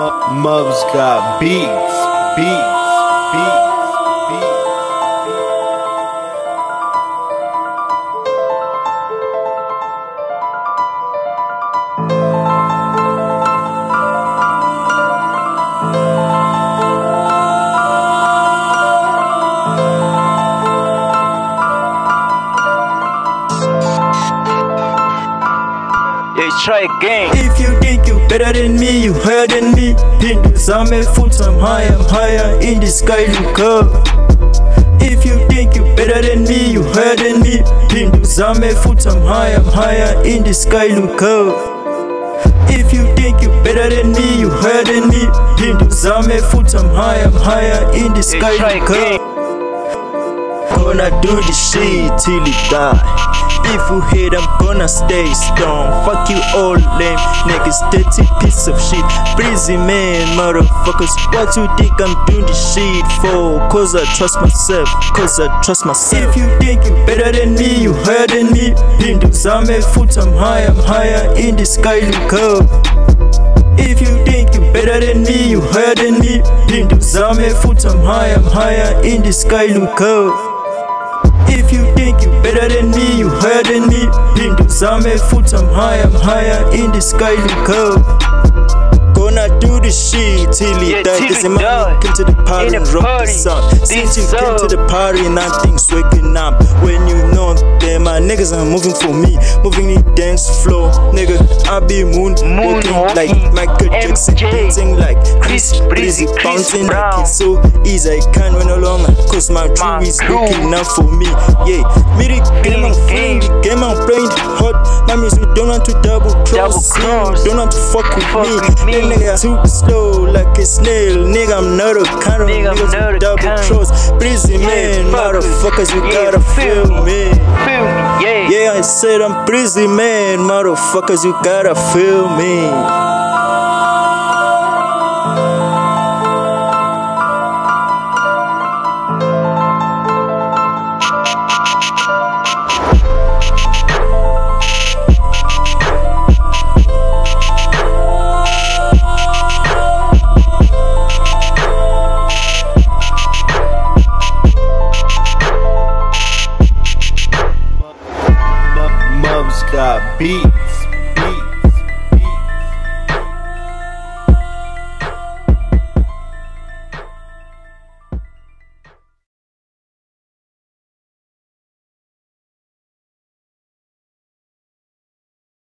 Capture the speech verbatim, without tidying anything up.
Mubs got beats, beats, beats, beats. Yeah, try again. If you think you better than me, you higher than me. Hindus, I'm at full time high, I'm higher in the sky, look up. If you think you better than me, you higher than me. Hindus, I'm at full time high, I'm higher in the sky, look up. If you think you better than me, you higher than me. Hindus, I'm at full time high, I'm higher in the sky, try look again. up. Gonna do this shit till it die. If you hate, I'm gonna stay strong. Fuck you all lame niggas, dirty piece of shit. Breezy man, motherfuckers. What you think I'm doing this shit for? Cause I trust myself, cause I trust myself. If you think you better than me, you higher than me. Hindus, I'm at foot, I'm high, I'm higher in the sky, look up. If you think you better than me, you higher than me. Hindus, I'm at foot, I'm high, I'm higher in the sky, look up. If you think you better than me, you higher than me. Hindus, I'm at foot, I'm high, I'm higher in the sky, look up. Gonna do this shit till he Yeah, die. till This he man die. came to the party In and the rock the party. sound. Since you This came to sound. the party and nothing's waking up. When you know that my niggas are moving for me, moving the dance floor, nigga. I be moon, Moon walking walking. like Michael M Jackson, J. dancing like Chris Breezy, Chris bouncing Brown. like it's so easy. I can't run along, cause my My crew is crew. looking out for me. Yeah, me the game I'm playing, the game I'm playing hot. My music don't want to double cross, Double cross. don't want to fuck with Fuck me. with me. That nigga too slow like a snail. Nigga, I'm not a kind of Nigga, I'm nigga not to a double kind. cross. Breezy Yeah, man, fuck it. motherfuckers, you Yeah, gotta feel feel me. Feel me, yeah. Yeah, I said I'm breezy man, motherfuckers, you gotta feel me. Mubs got beats.